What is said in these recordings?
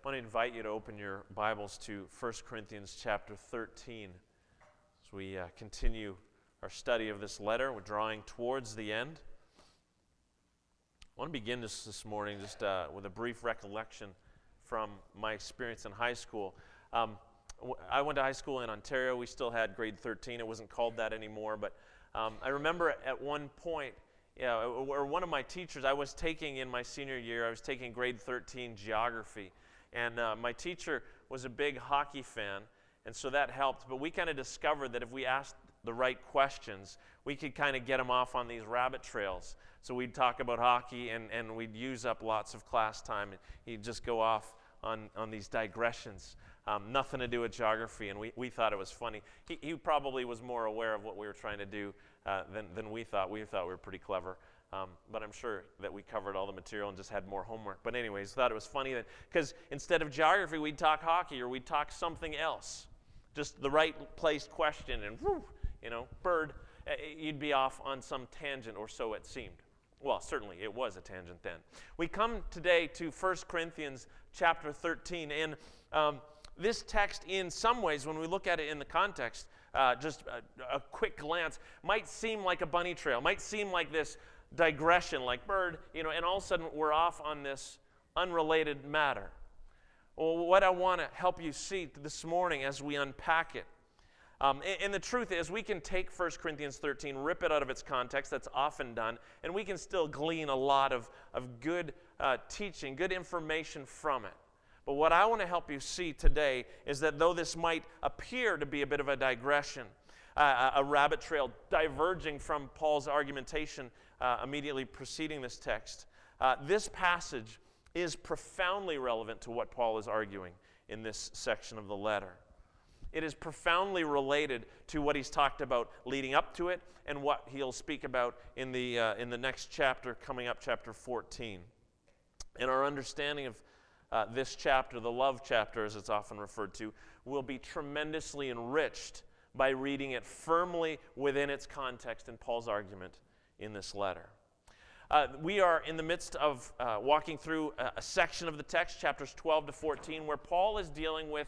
I want to invite you to open your Bibles to 1 Corinthians chapter 13. As we continue our study of this letter, we're drawing towards the end. I want to begin this morning just with a brief recollection from my experience in high school. I went to high school in Ontario. We still had grade 13. It wasn't called that anymore, but I remember at one point, or one of my teachers, I was taking in my senior year, I was taking grade 13 geography. And my teacher was a big hockey fan, and so that helped. But we kind of discovered that if we asked the right questions, we could kind of get him off on these rabbit trails. So we'd talk about hockey, and we'd use up lots of class time, and he'd just go off on these digressions. Nothing to do with geography, and we thought it was funny. He probably was more aware of what we were trying to do than we thought. We thought we were pretty clever. But I'm sure that we covered all the material and just had more homework. But anyways, thought it was funny that because instead of geography, we'd talk hockey or we'd talk something else. Just the right placed question and bird, you'd be off on some tangent, or so it seemed. Well, certainly it was a tangent then. We come today to 1 Corinthians chapter 13, and this text in some ways, when we look at it in the context, just a quick glance, might seem like a bunny trail, might seem like this digression, like bird, and all of a sudden we're off on this unrelated matter. Well, what I want to help you see this morning as we unpack it, and the truth is we can take 1 Corinthians 13, rip it out of its context, that's often done, and we can still glean a lot of good teaching, good information from it. But what I want to help you see today is that though this might appear to be a bit of a digression, a rabbit trail diverging from Paul's argumentation immediately preceding this text, this passage is profoundly relevant to what Paul is arguing in this section of the letter. It is profoundly related to what he's talked about leading up to it and what he'll speak about in the next chapter, coming up, chapter 14. And our understanding of this chapter, the love chapter as it's often referred to, will be tremendously enriched by reading it firmly within its context in Paul's argument in this letter. We are in the midst of walking through a section of the text, chapters 12 to 14, where Paul is dealing with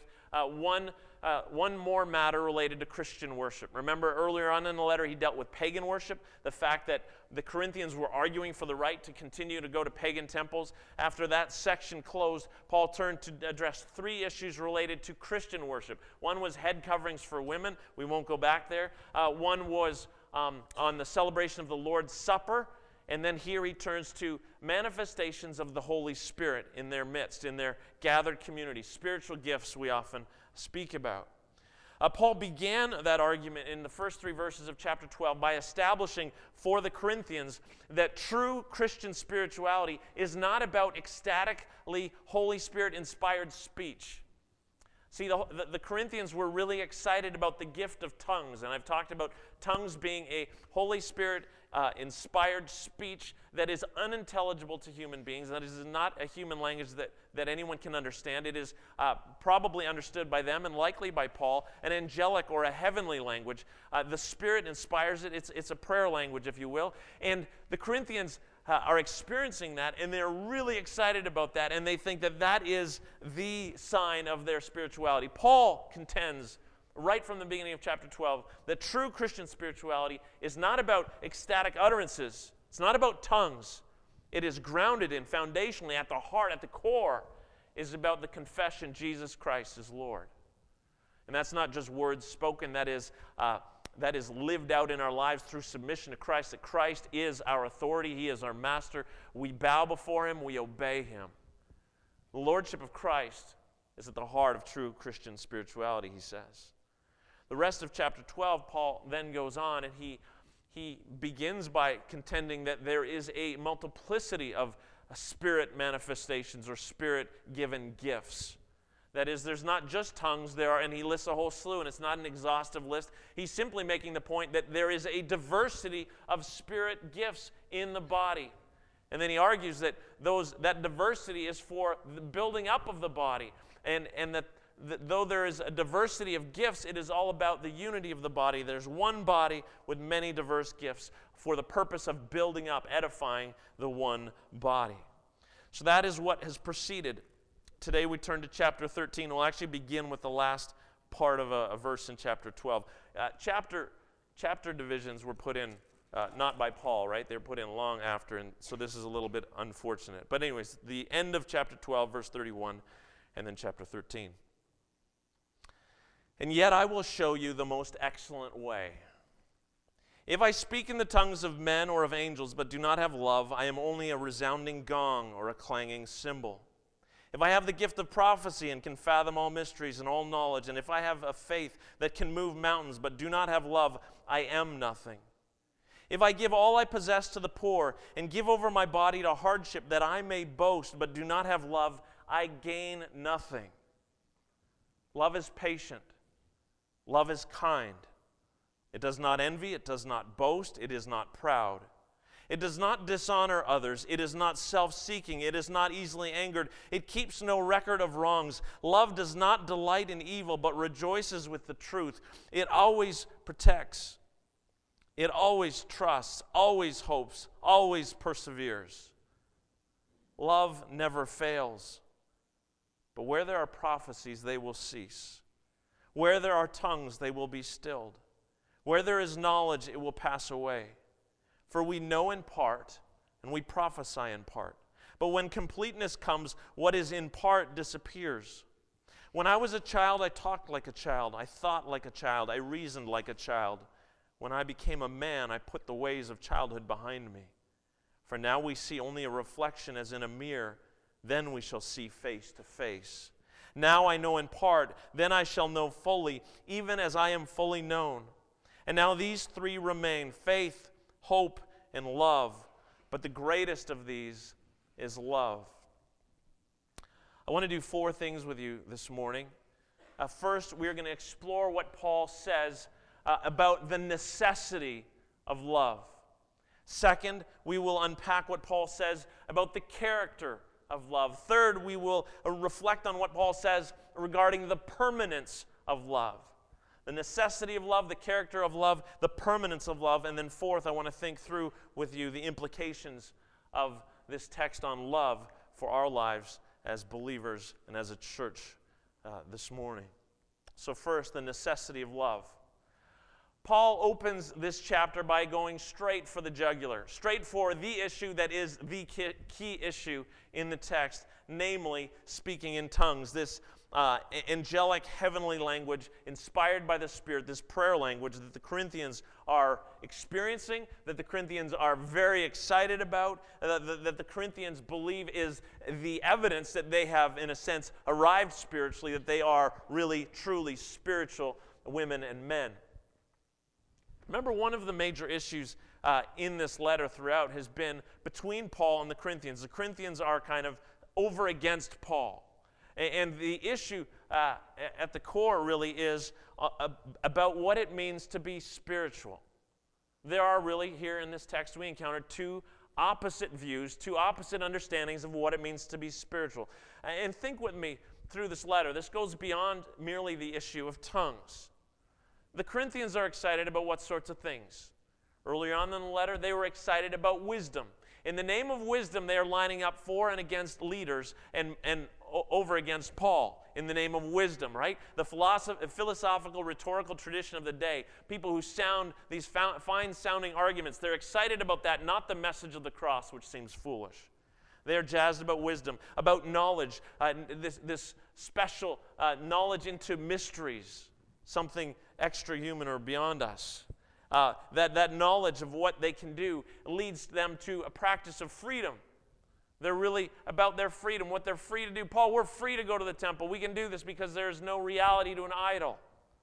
one more matter related to Christian worship. Remember earlier on in the letter he dealt with pagan worship, the fact that the Corinthians were arguing for the right to continue to go to pagan temples. After that section closed, Paul turned to address three issues related to Christian worship. One was head coverings for women. We won't go back there. One was on the celebration of the Lord's Supper. And then here he turns to manifestations of the Holy Spirit in their midst, in their gathered community, spiritual gifts we often speak about. Paul began that argument in the first three verses of chapter 12 by establishing for the Corinthians that true Christian spirituality is not about ecstatically Holy Spirit-inspired speech. See, the Corinthians were really excited about the gift of tongues, and I've talked about tongues being a Holy Spirit-inspired speech that is unintelligible to human beings, that is not a human language that anyone can understand. It is probably understood by them and likely by Paul, an angelic or a heavenly language. The Spirit inspires it. It's a prayer language, if you will. And the Corinthians are experiencing that, and they're really excited about that, and they think that that is the sign of their spirituality. Paul contends right from the beginning of chapter 12 that true Christian spirituality is not about ecstatic utterances. It's not about tongues. It is grounded in, foundationally, at the heart, at the core, is about the confession Jesus Christ is Lord. And that's not just words spoken, that is lived out in our lives through submission to Christ, that Christ is our authority, He is our master. We bow before Him, we obey Him. The lordship of Christ is at the heart of true Christian spirituality, he says. The rest of chapter 12, Paul then goes on, and he begins by contending that there is a multiplicity of spirit manifestations or spirit-given gifts. That is, there's not just tongues, and he lists a whole slew, and it's not an exhaustive list. He's simply making the point that there is a diversity of spirit gifts in the body. And then he argues that that diversity is for the building up of the body, and that though there is a diversity of gifts, it is all about the unity of the body. There's one body with many diverse gifts for the purpose of building up, edifying the one body. So that is what has preceded today we turn to chapter 13. We'll actually begin with the last part of a verse in chapter 12. Chapter divisions were put in not by Paul, right? They were put in long after, and so this is a little bit unfortunate. But anyways, the end of chapter 12, verse 31, and then chapter 13. And yet I will show you the most excellent way. If I speak in the tongues of men or of angels, but do not have love, I am only a resounding gong or a clanging cymbal. If I have the gift of prophecy and can fathom all mysteries and all knowledge, and if I have a faith that can move mountains, but do not have love, I am nothing. If I give all I possess to the poor and give over my body to hardship that I may boast, but do not have love, I gain nothing. Love is patient. Love is kind. It does not envy. It does not boast. It is not proud. It does not dishonor others. It is not self-seeking. It is not easily angered. It keeps no record of wrongs. Love does not delight in evil, but rejoices with the truth. It always protects. It always trusts, always hopes, always perseveres. Love never fails. But where there are prophecies, they will cease. Where there are tongues, they will be stilled. Where there is knowledge, it will pass away. For we know in part, and we prophesy in part. But when completeness comes, what is in part disappears. When I was a child, I talked like a child. I thought like a child. I reasoned like a child. When I became a man, I put the ways of childhood behind me. For now we see only a reflection as in a mirror. Then we shall see face to face. Now I know in part, then I shall know fully, even as I am fully known. And now these three remain, faith, hope, and love. But the greatest of these is love. I want to do 4 things with you this morning. First, we're going to explore what Paul says about the necessity of love. Second, we will unpack what Paul says about the character of love. Third, we will reflect on what Paul says regarding the permanence of love. The necessity of love, the character of love, the permanence of love. And then fourth, I want to think through with you the implications of this text on love for our lives as believers and as a church this morning. So first, the necessity of love. Paul opens this chapter by going straight for the jugular, straight for the issue that is the key issue in the text, namely speaking in tongues, this angelic heavenly language inspired by the Spirit, this prayer language that the Corinthians are experiencing, that the Corinthians are very excited about, that the Corinthians believe is the evidence that they have, in a sense, arrived spiritually, that they are really, truly spiritual women and men. Remember, one of the major issues in this letter throughout has been between Paul and the Corinthians. The Corinthians are kind of over against Paul. And the issue at the core really is about what it means to be spiritual. There are really, here in this text, we encounter 2 opposite views, 2 opposite understandings of what it means to be spiritual. And think with me through this letter. This goes beyond merely the issue of tongues. The Corinthians are excited about what sorts of things? Earlier on in the letter, they were excited about wisdom. In the name of wisdom, they are lining up for and against leaders and over against Paul in the name of wisdom, right? The philosophical, rhetorical tradition of the day, people who sound these fine-sounding arguments, they're excited about that, not the message of the cross, which seems foolish. They are jazzed about wisdom, about knowledge, this special knowledge into mysteries, something extra human or beyond us. That knowledge of what they can do leads them to a practice of freedom. They're really about their freedom, what they're free to do. Paul, we're free to go to the temple. We can do this because there's no reality to an idol.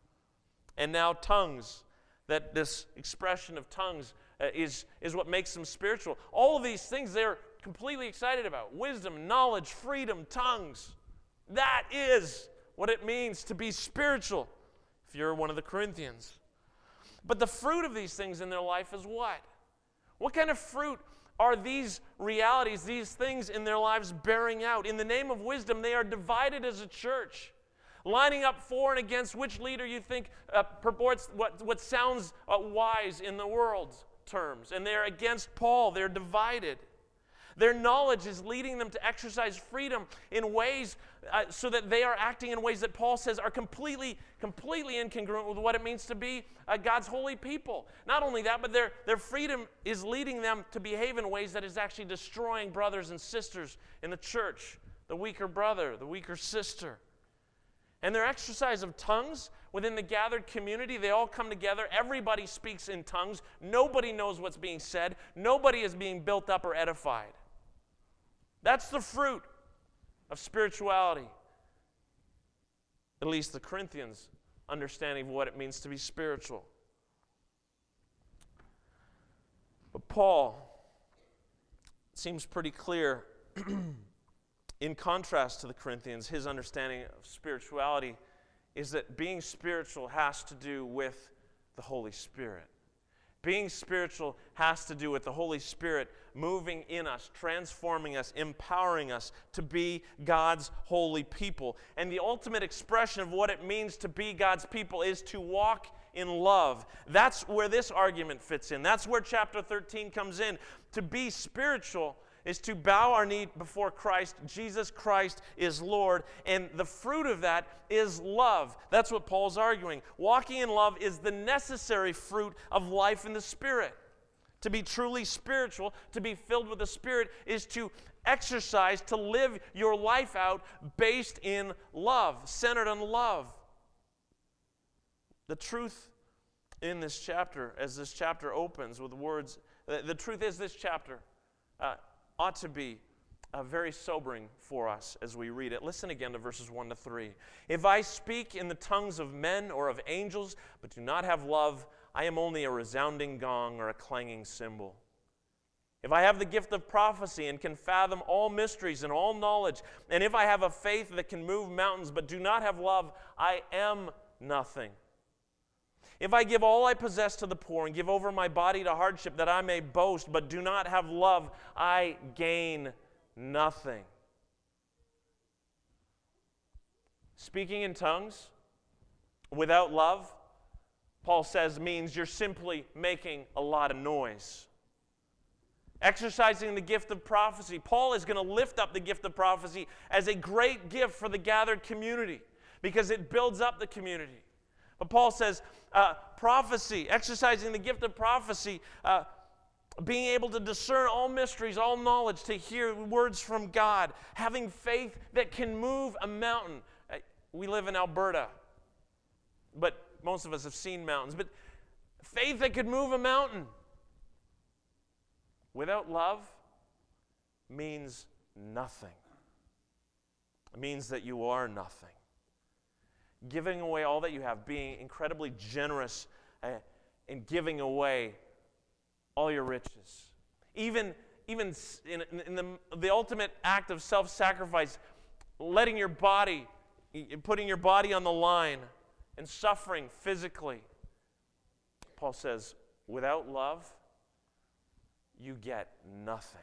And now tongues, that this expression of tongues is what makes them spiritual. All of these things they're completely excited about. Wisdom, knowledge, freedom, tongues. That is what it means to be spiritual. If you're one of the Corinthians. But the fruit of these things in their life is what? What kind of fruit are these realities, these things in their lives bearing out? In the name of wisdom, they are divided as a church, lining up for and against which leader you think purports what sounds wise in the world's terms. And they're against Paul. They're divided. Their knowledge is leading them to exercise freedom in ways so that they are acting in ways that Paul says are completely incongruent with what it means to be God's holy people. Not only that, but their freedom is leading them to behave in ways that is actually destroying brothers and sisters in the church, the weaker brother, the weaker sister. And their exercise of tongues within the gathered community, they all come together. Everybody speaks in tongues. Nobody knows what's being said. Nobody is being built up or edified. That's the fruit of spirituality. At least the Corinthians' understanding of what it means to be spiritual. But Paul seems pretty clear. In contrast to the Corinthians, his understanding of spirituality is that being spiritual has to do with the Holy Spirit. Being spiritual has to do with the Holy Spirit moving in us, transforming us, empowering us to be God's holy people. And the ultimate expression of what it means to be God's people is to walk in love. That's where this argument fits in. That's where chapter 13 comes in. To be spiritual is to bow our knee before Christ. Jesus Christ is Lord, and the fruit of that is love. That's what Paul's arguing. Walking in love is the necessary fruit of life in the Spirit. To be truly spiritual, to be filled with the Spirit, is to exercise, to live your life out based in love, centered on love. The truth in this chapter, as this chapter opens with the words, the truth is this chapter ought to be very sobering for us as we read it. Listen again to verses 1 to 3. If I speak in the tongues of men or of angels, but do not have love, I am only a resounding gong or a clanging cymbal. If I have the gift of prophecy and can fathom all mysteries and all knowledge, and if I have a faith that can move mountains, but do not have love, I am nothing. If I give all I possess to the poor and give over my body to hardship that I may boast, but do not have love, I gain nothing. Speaking in tongues without love, Paul says, means you're simply making a lot of noise. Exercising the gift of prophecy, Paul is going to lift up the gift of prophecy as a great gift for the gathered community because it builds up the community. But Paul says, prophecy, exercising the gift of prophecy, being able to discern all mysteries, all knowledge, to hear words from God, having faith that can move a mountain. We live in Alberta, but most of us have seen mountains. But faith that could move a mountain without love means nothing. It means that you are nothing. Giving away all that you have, being incredibly generous in giving away all your riches. Even in the ultimate act of self-sacrifice, letting your body, putting your body on the line and suffering physically. Paul says, without love, you get nothing.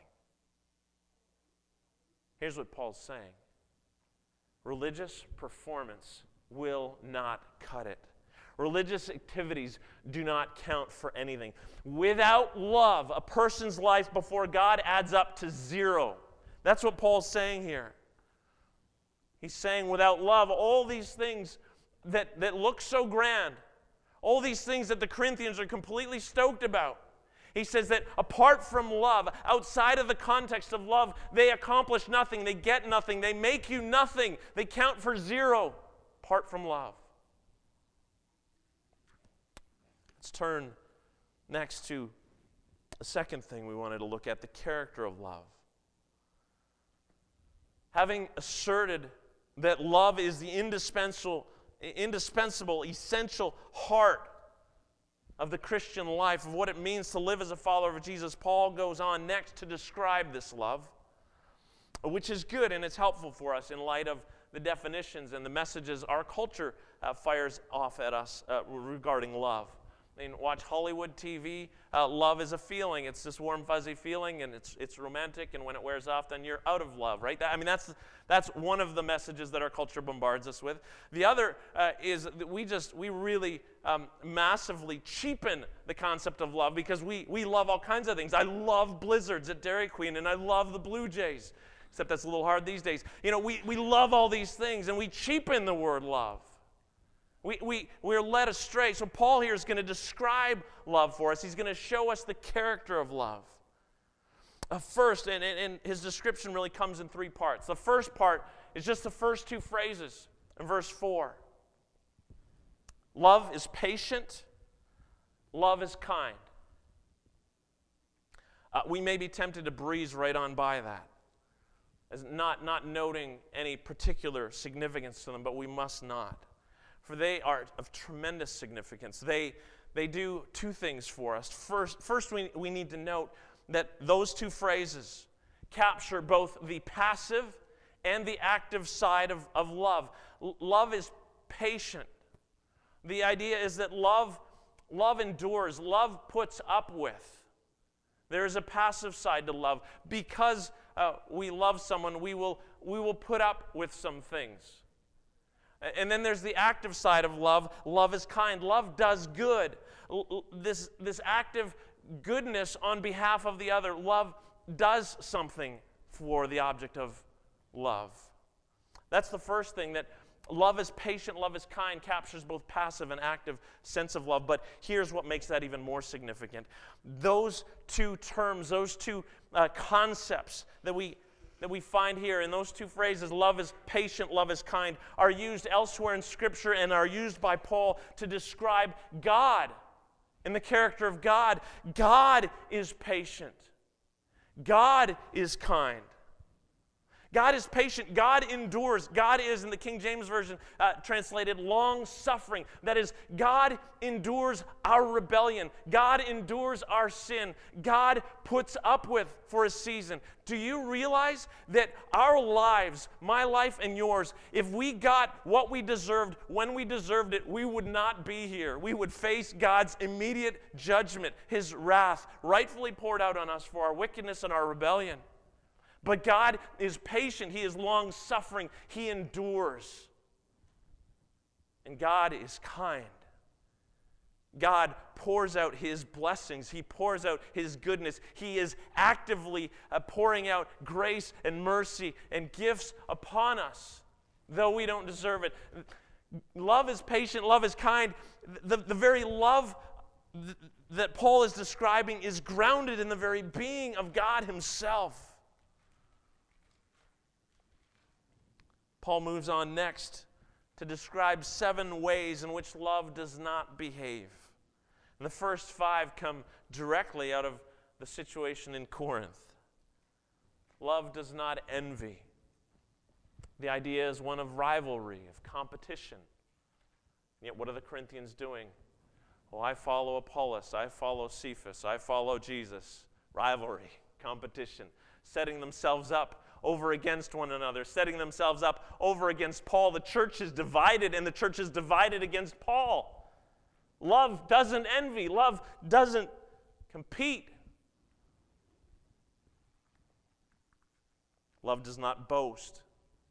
Here's what Paul's saying. Religious performance will not cut it. Religious activities do not count for anything. Without love, a person's life before God adds up to zero. That's what Paul's saying here. He's saying without love, all these things that look so grand, all these things that the Corinthians are completely stoked about, he says that apart from love, outside of the context of love, they accomplish nothing, they get nothing, they make you nothing, they count for zero. Apart from love. Let's turn next to the second thing we wanted to look at, the character of love. Having asserted that love is the indispensable, essential heart of the Christian life, of what it means to live as a follower of Jesus, Paul goes on next to describe this love, which is good and it's helpful for us in light of the definitions and the messages our culture fires off at us regarding love. and watch Hollywood TV, love is a feeling. It's this warm, fuzzy feeling, and it's romantic, and when it wears off, then you're out of love, right? That's one of the messages that our culture bombards us with. The other is that we really massively cheapen the concept of love because we love all kinds of things. I love blizzards at Dairy Queen, and I love the Blue Jays, except that's a little hard these days. We love all these things, and we cheapen the word love. We're led astray. So Paul here is going to describe love for us. He's going to show us the character of love. First, and his description really comes in three parts. The first part is just the first two phrases in verse 4. Love is patient. Love is kind. We may be tempted to breeze right on by that, as not noting any particular significance to them, but we must not. For they are of tremendous significance. They do two things for us. First, we need to note that those two phrases capture both the passive and the active side of love. Love is patient. The idea is that love endures. Love puts up with. There is a passive side to love. Because we love someone, we will put up with some things. And then there's the active side of love. Love is kind. Love does good. This active goodness on behalf of the other. Love does something for the object of love. That's the first thing, that love is patient, love is kind, captures both passive and active sense of love. But here's what makes that even more significant. Those two terms, those two concepts that we find here in those two phrases, love is patient, love is kind, are used elsewhere in Scripture and are used by Paul to describe God and the character of God. God is patient. God is kind. God is patient. God endures. God is, in the King James Version, translated long-suffering. That is, God endures our rebellion. God endures our sin. God puts up with for a season. Do you realize that our lives, my life and yours, if we got what we deserved when we deserved it, we would not be here. We would face God's immediate judgment, His wrath, rightfully poured out on us for our wickedness and our rebellion. But God is patient. He is long-suffering. He endures. And God is kind. God pours out His blessings. He pours out His goodness. He is actively pouring out grace and mercy and gifts upon us, though we don't deserve it. Love is patient. Love is kind. The very love that Paul is describing is grounded in the very being of God Himself. Paul moves on next to describe 7 ways in which love does not behave. And the first 5 come directly out of the situation in Corinth. Love does not envy. The idea is one of rivalry, of competition. And yet what are the Corinthians doing? Well, I follow Apollos, I follow Cephas, I follow Jesus. Rivalry, competition, setting themselves up over against one another, setting themselves up over against Paul. The church is divided, and the church is divided against Paul. Love doesn't envy. Love doesn't compete. Love does not boast.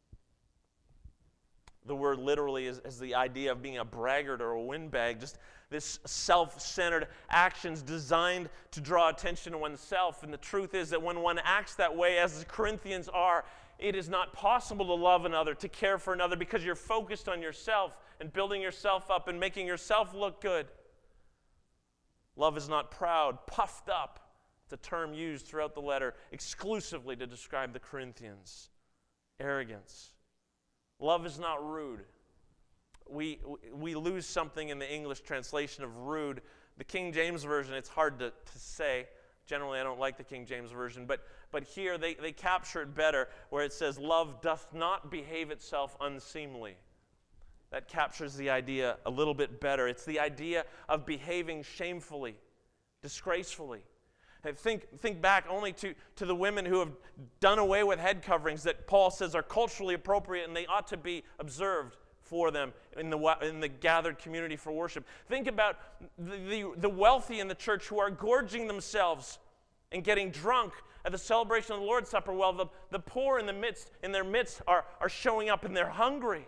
The word literally is the idea of being a braggart or a windbag, just this self-centered actions designed to draw attention to oneself. And the truth is that when one acts that way, as the Corinthians are, it is not possible to love another, to care for another, because you're focused on yourself and building yourself up and making yourself look good. Love is not proud, puffed up. It's a term used throughout the letter exclusively to describe the Corinthians. Arrogance. Love is not rude. We lose something in the English translation of rude. The King James Version, it's hard to say. Generally, I don't like the King James Version, but here they capture it better, where it says, love doth not behave itself unseemly. That captures the idea a little bit better. It's the idea of behaving shamefully, disgracefully. And think back only to the women who have done away with head coverings that Paul says are culturally appropriate and they ought to be observed. for them in the gathered community for worship. Think about the wealthy in the church who are gorging themselves and getting drunk at the celebration of the Lord's Supper, while the poor in their midst are showing up and they're hungry.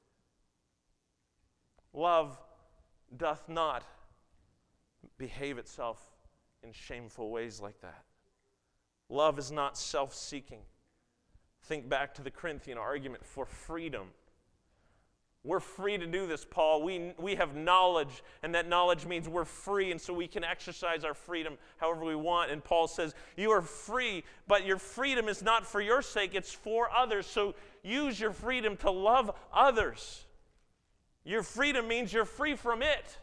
Love doth not behave itself in shameful ways like that. Love is not self-seeking. Think back to the Corinthian argument for freedom. We're free to do this, Paul. We have knowledge, and that knowledge means we're free, and so we can exercise our freedom however we want. And Paul says, you are free, but your freedom is not for your sake, it's for others. So use your freedom to love others. Your freedom means you're free from it.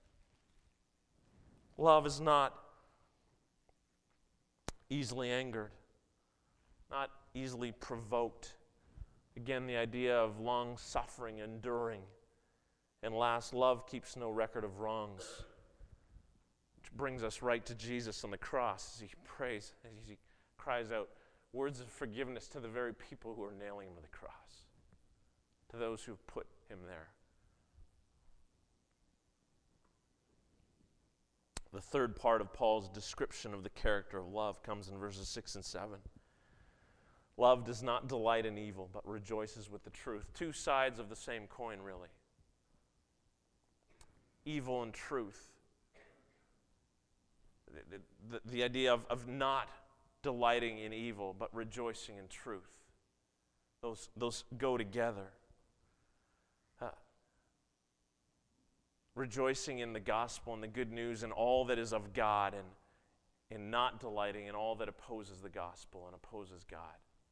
Love is not easily angered, not easily provoked. Again, the idea of long suffering, enduring. And last, love keeps no record of wrongs. Which brings us right to Jesus on the cross as he prays, as he cries out words of forgiveness to the very people who are nailing him to the cross, to those who have put him there. The third part of Paul's description of the character of love comes in verses 6 and 7. Love does not delight in evil, but rejoices with the truth. Two sides of the same coin, really. Evil and truth. The idea of not delighting in evil, but rejoicing in truth. Those go together. Rejoicing in the gospel and the good news and all that is of God, and not delighting in all that opposes the gospel and opposes God.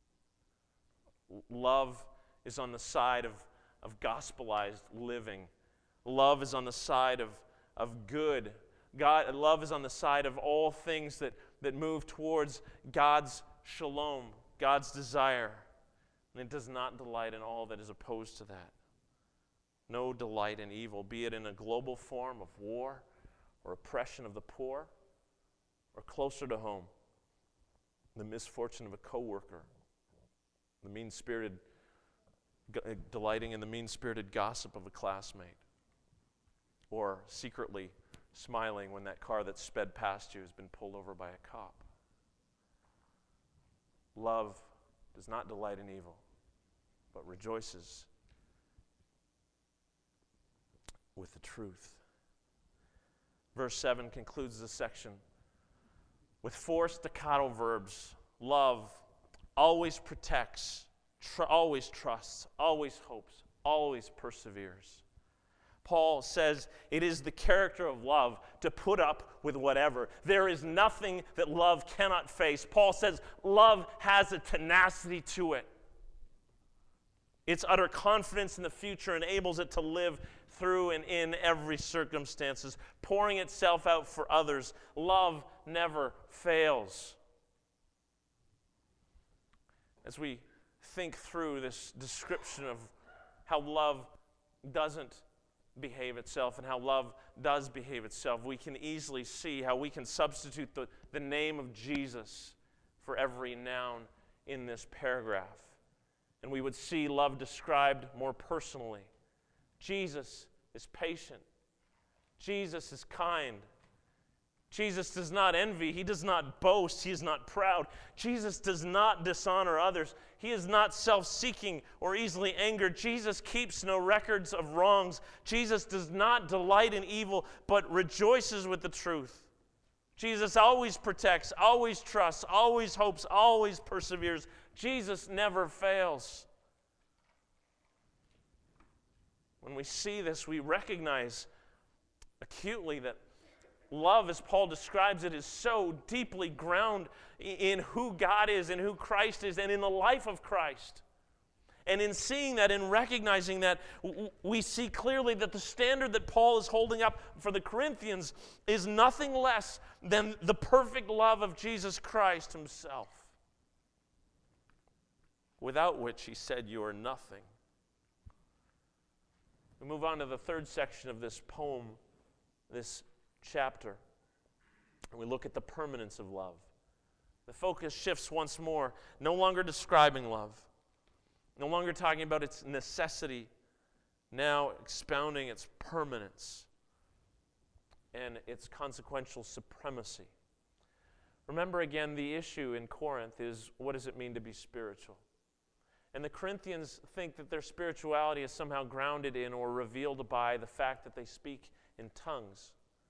Love is on the side of gospelized living. Love is on the side of good. Love is on the side of all things that move towards God's shalom, God's desire. And it does not delight in all that is opposed to that. No delight in evil, be it in a global form of war or oppression of the poor, or closer to home, the misfortune of a coworker, delighting in the mean-spirited gossip of a classmate, or secretly smiling when that car that sped past you has been pulled over by a cop. Love does not delight in evil, but rejoices with the truth. Verse 7 concludes this section with four staccato verbs. Love always protects, always trusts, always hopes, always perseveres. Paul says it is the character of love to put up with whatever. There is nothing that love cannot face. Paul says love has a tenacity to it. Its utter confidence in the future enables it to live through and in every circumstances, pouring itself out for others. Love never fails. As we think through this description of how love doesn't behave itself and how love does behave itself, we can easily see how we can substitute the name of Jesus for every noun in this paragraph. And we would see love described more personally. Jesus is patient. Jesus is kind. Jesus does not envy. He does not boast. He is not proud. Jesus does not dishonor others. He is not self-seeking or easily angered. Jesus keeps no records of wrongs. Jesus does not delight in evil, but rejoices with the truth. Jesus always protects, always trusts, always hopes, always perseveres. Jesus never fails. When we see this, we recognize acutely that love, as Paul describes it, is so deeply grounded in who God is and who Christ is and in the life of Christ. And in seeing that, in recognizing that, we see clearly that the standard that Paul is holding up for the Corinthians is nothing less than the perfect love of Jesus Christ himself, without which he said, "You are nothing." We move on to the third section of this poem, this chapter, and we look at the permanence of love. The focus shifts once more, no longer describing love, no longer talking about its necessity, now expounding its permanence and its consequential supremacy. Remember again, the issue in Corinth is, what does it mean to be spiritual? And the Corinthians think that their spirituality is somehow grounded in or revealed by the fact that they speak in tongues.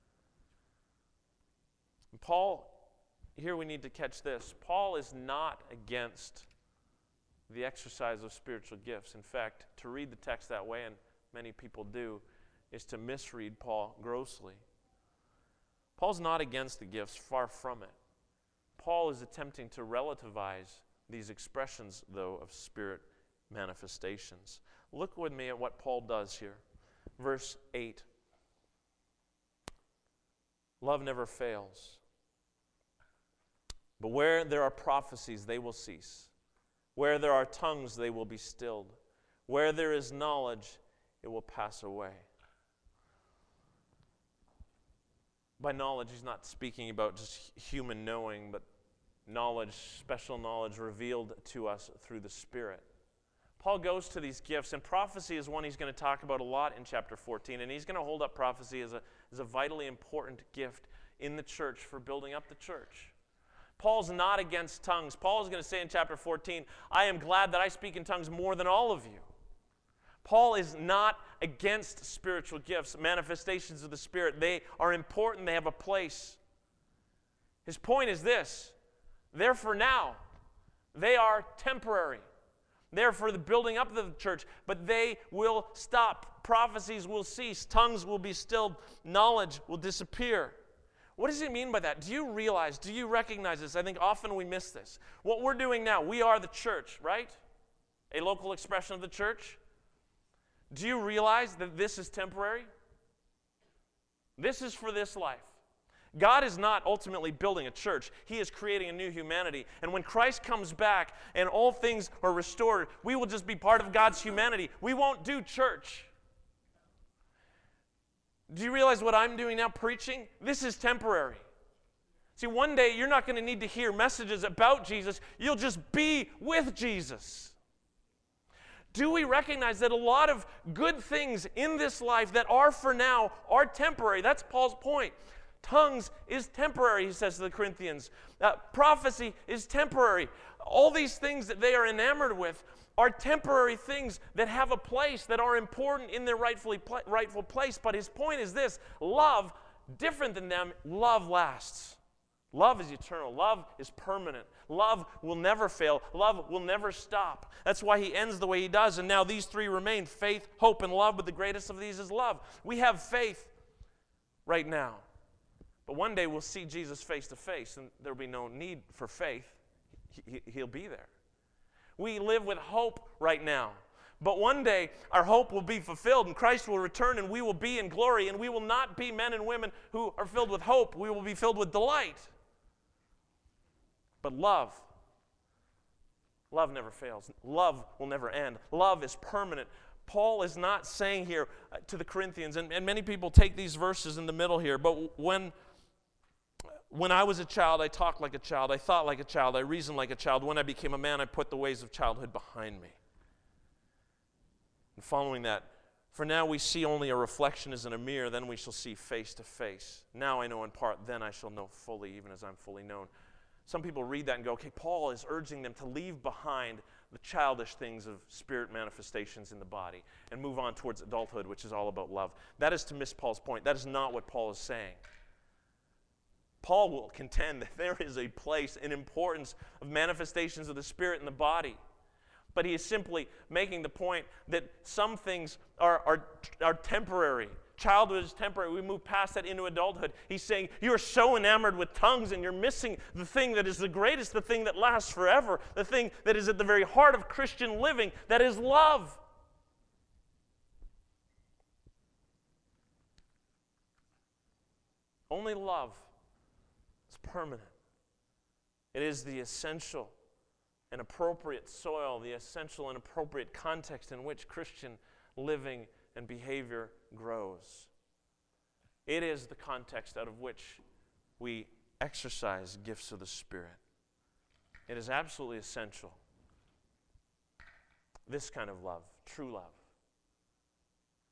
And Paul, here we need to catch this. Paul is not against the exercise of spiritual gifts. In fact, to read the text that way, and many people do, is to misread Paul grossly. Paul's not against the gifts, far from it. Paul is attempting to relativize these expressions, though, of spirit manifestations. Look with me at what Paul does here. Verse 8. Love never fails. But where there are prophecies, they will cease. Where there are tongues, they will be stilled. Where there is knowledge, it will pass away. By knowledge, he's not speaking about just human knowing, but knowledge, special knowledge revealed to us through the Spirit. Paul goes to these gifts, and prophecy is one he's going to talk about a lot in chapter 14, and he's going to hold up prophecy as a vitally important gift in the church for building up the church. Paul's not against tongues. Paul is going to say in chapter 14, I am glad that I speak in tongues more than all of you. Paul is not against spiritual gifts, manifestations of the Spirit. They are important. They have a place. His point is this. They're for now. They are temporary. They're for the building up of the church, but they will stop. Prophecies will cease. Tongues will be stilled. Knowledge will disappear. What does he mean by that? Do you realize, do you recognize this? I think often we miss this. What we're doing now, we are the church, right? A local expression of the church. Do you realize that this is temporary? This is for this life. God is not ultimately building a church. He is creating a new humanity. And when Christ comes back and all things are restored, we will just be part of God's humanity. We won't do church. Do you realize what I'm doing now, preaching? This is temporary. See, one day you're not going to need to hear messages about Jesus. You'll just be with Jesus. Do we recognize that a lot of good things in this life that are for now are temporary? That's Paul's point. Tongues is temporary, he says to the Corinthians. Prophecy is temporary. All these things that they are enamored with are temporary things that have a place, that are important in their rightful place. But his point is this: love, different than them, love lasts. Love is eternal. Love is permanent. Love will never fail. Love will never stop. That's why he ends the way he does. And now these three remain: faith, hope, and love. But the greatest of these is love. We have faith right now. But one day we'll see Jesus face to face, and there'll be no need for faith. He'll be there. We live with hope right now. But one day our hope will be fulfilled, and Christ will return, and we will be in glory, and we will not be men and women who are filled with hope. We will be filled with delight. But love never fails. Love will never end. Love is permanent. Paul is not saying here to the Corinthians, and many people take these verses in the middle here, but when I was a child, I talked like a child, I thought like a child, I reasoned like a child. When I became a man, I put the ways of childhood behind me. And following that, for now we see only a reflection as in a mirror, then we shall see face to face. Now I know in part, then I shall know fully, even as I'm fully known. Some people read that and go, okay, Paul is urging them to leave behind the childish things of spirit manifestations in the body and move on towards adulthood, which is all about love. That is to miss Paul's point. That is not what Paul is saying. Paul will contend that there is a place, an importance of manifestations of the Spirit in the body. But he is simply making the point that some things are temporary. Childhood is temporary. We move past that into adulthood. He's saying you're so enamored with tongues and you're missing the thing that is the greatest, the thing that lasts forever, the thing that is at the very heart of Christian living, that is love. Only love is permanent. It is the essential and appropriate soil, the essential and appropriate context in which Christian living and behavior grows. It is the context out of which we exercise gifts of the Spirit. It is absolutely essential. This kind of love, true love,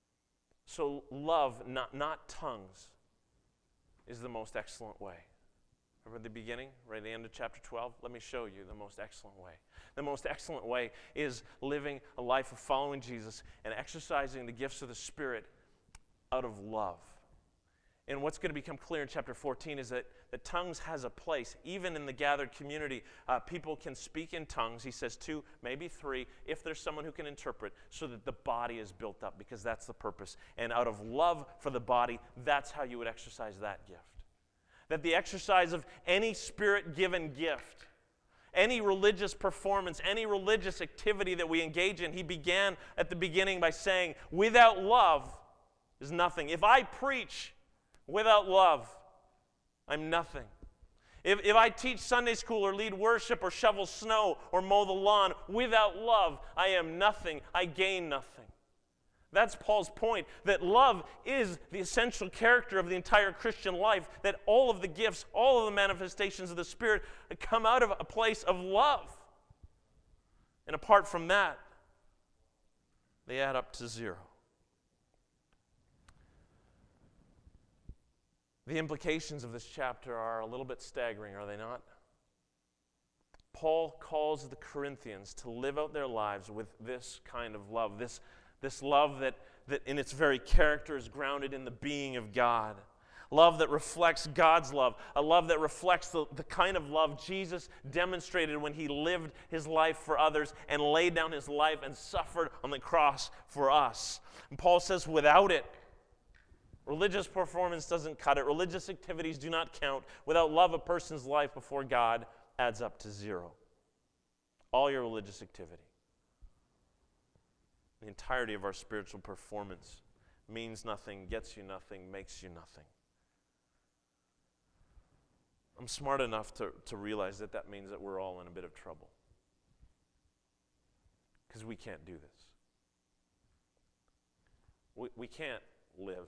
So love, not tongues, is the most excellent way. Remember the beginning, right at the end of chapter 12? Let me show you the most excellent way. The most excellent way is living a life of following Jesus and exercising the gifts of the Spirit out of love. And what's going to become clear in chapter 14 is that tongues has a place. Even in the gathered community, people can speak in tongues. He says 2, maybe 3, if there's someone who can interpret, so that the body is built up, because that's the purpose. And out of love for the body, that's how you would exercise that gift. That the exercise of any Spirit-given gift, any religious performance, any religious activity that we engage in, he began at the beginning by saying, without love is nothing. If I preach without love, I'm nothing. If I teach Sunday school or lead worship or shovel snow or mow the lawn without love, I am nothing. I gain nothing. That's Paul's point, that love is the essential character of the entire Christian life, that all of the gifts, all of the manifestations of the Spirit come out of a place of love. And apart from that, they add up to 0. The implications of this chapter are a little bit staggering, are they not? Paul calls the Corinthians to live out their lives with this kind of love, this love that in its very character is grounded in the being of God. Love that reflects God's love. A love that reflects the kind of love Jesus demonstrated when he lived his life for others and laid down his life and suffered on the cross for us. And Paul says, without it, religious performance doesn't cut it. Religious activities do not count. Without love, a person's life before God adds up to 0. All your religious activity. The entirety of our spiritual performance means nothing, gets you nothing, makes you nothing. I'm smart enough to realize that means that we're all in a bit of trouble. Because we can't do this. We can't live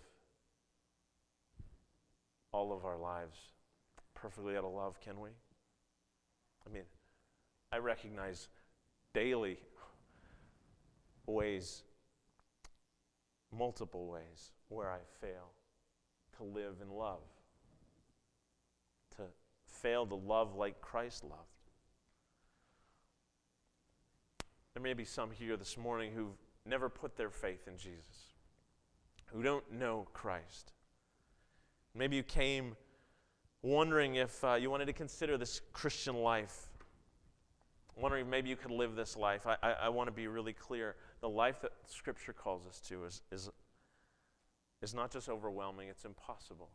all of our lives perfectly out of love, can we? I mean, I recognize daily ways, multiple ways, where I fail to live in love, to fail to love like Christ loved. There may be some here this morning who've never put their faith in Jesus, who don't know Christ. Maybe you came wondering if you wanted to consider this Christian life, wondering if maybe you could live this life. I want to be really clear. The life that Scripture calls us to is not just overwhelming, it's impossible.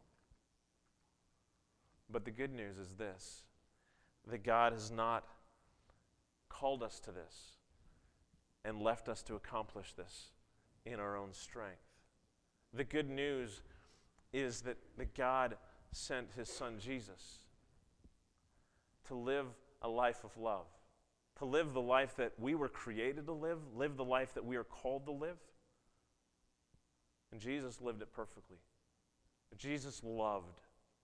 But the good news is this, that God has not called us to this and left us to accomplish this in our own strength. The good news is that God sent his Son Jesus to live a life of love, to live the life that we were created to live the life that we are called to live. And Jesus lived it perfectly. Jesus loved.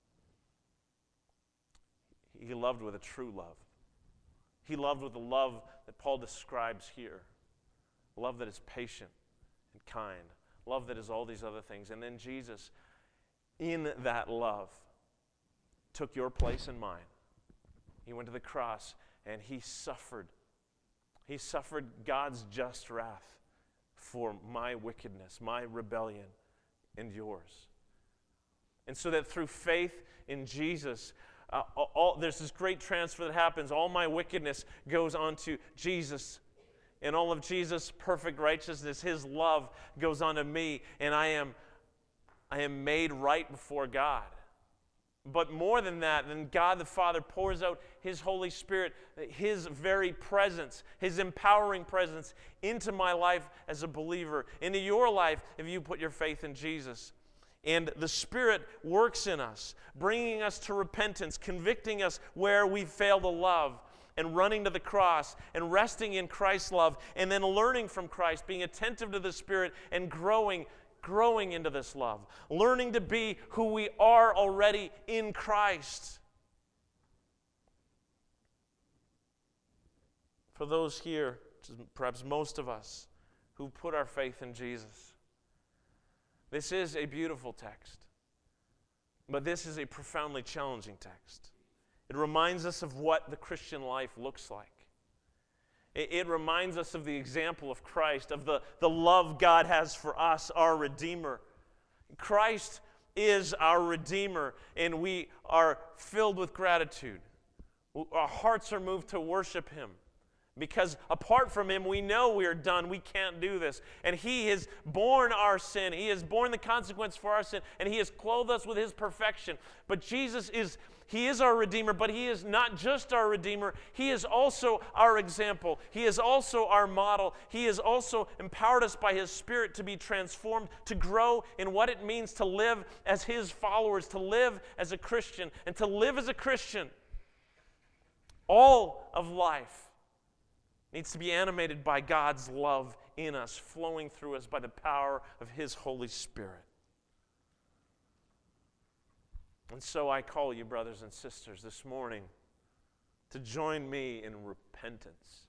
He loved with a true love. He loved with the love that Paul describes here. Love that is patient and kind. Love that is all these other things. And then Jesus, in that love, took your place and mine. He went to the cross and he suffered. He suffered God's just wrath for my wickedness, my rebellion, and yours. And so that through faith in Jesus, there's this great transfer that happens. All my wickedness goes on to Jesus. And all of Jesus' perfect righteousness, his love, goes on to me. And I am made right before God. But more than that, then God the Father pours out his Holy Spirit, his very presence, his empowering presence into my life as a believer, into your life if you put your faith in Jesus. And the Spirit works in us, bringing us to repentance, convicting us where we fail to love, and running to the cross, and resting in Christ's love, and then learning from Christ, being attentive to the Spirit, and growing into this love, learning to be who we are already in Christ. For those here, perhaps most of us, who put our faith in Jesus, This is a beautiful text, but this is a profoundly challenging text. It reminds us of what the Christian life looks like. It reminds us of the example of Christ, of the love God has for us, our Redeemer. Christ is our Redeemer, and we are filled with gratitude. Our hearts are moved to worship Him, because apart from Him, we know we are done. We can't do this. And He has borne our sin. He has borne the consequence for our sin, and He has clothed us with His perfection. But Jesus He is our Redeemer, but He is not just our Redeemer. He is also our example. He is also our model. He has also empowered us by His Spirit to be transformed, to grow in what it means to live as His followers, to live as a Christian. And to live as a Christian, all of life needs to be animated by God's love in us, flowing through us by the power of His Holy Spirit. And so I call you, brothers and sisters, this morning to join me in repentance.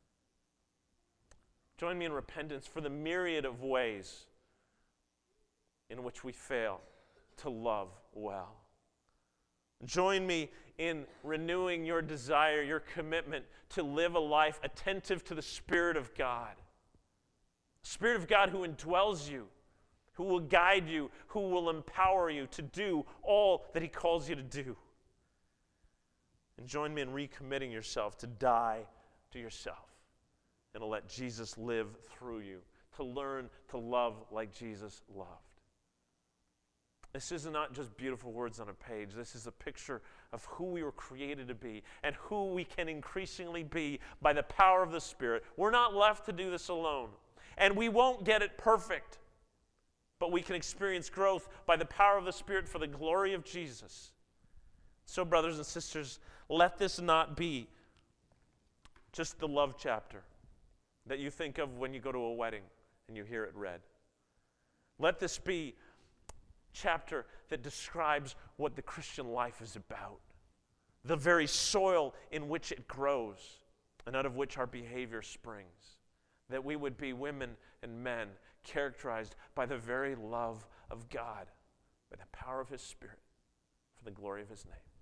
Join me in repentance for the myriad of ways in which we fail to love well. Join me in renewing your desire, your commitment to live a life attentive to the Spirit of God. The Spirit of God who indwells you, who will guide you, who will empower you to do all that He calls you to do. And join me in recommitting yourself to die to yourself and to let Jesus live through you, to learn to love like Jesus loved. This is not just beautiful words on a page. This is a picture of who we were created to be and who we can increasingly be by the power of the Spirit. We're not left to do this alone, and we won't get it perfect. But we can experience growth by the power of the Spirit for the glory of Jesus. So, brothers and sisters, let this not be just the love chapter that you think of when you go to a wedding and you hear it read. Let this be a chapter that describes what the Christian life is about, the very soil in which it grows and out of which our behavior springs, that we would be women and men characterized by the very love of God, by the power of His Spirit, for the glory of His name.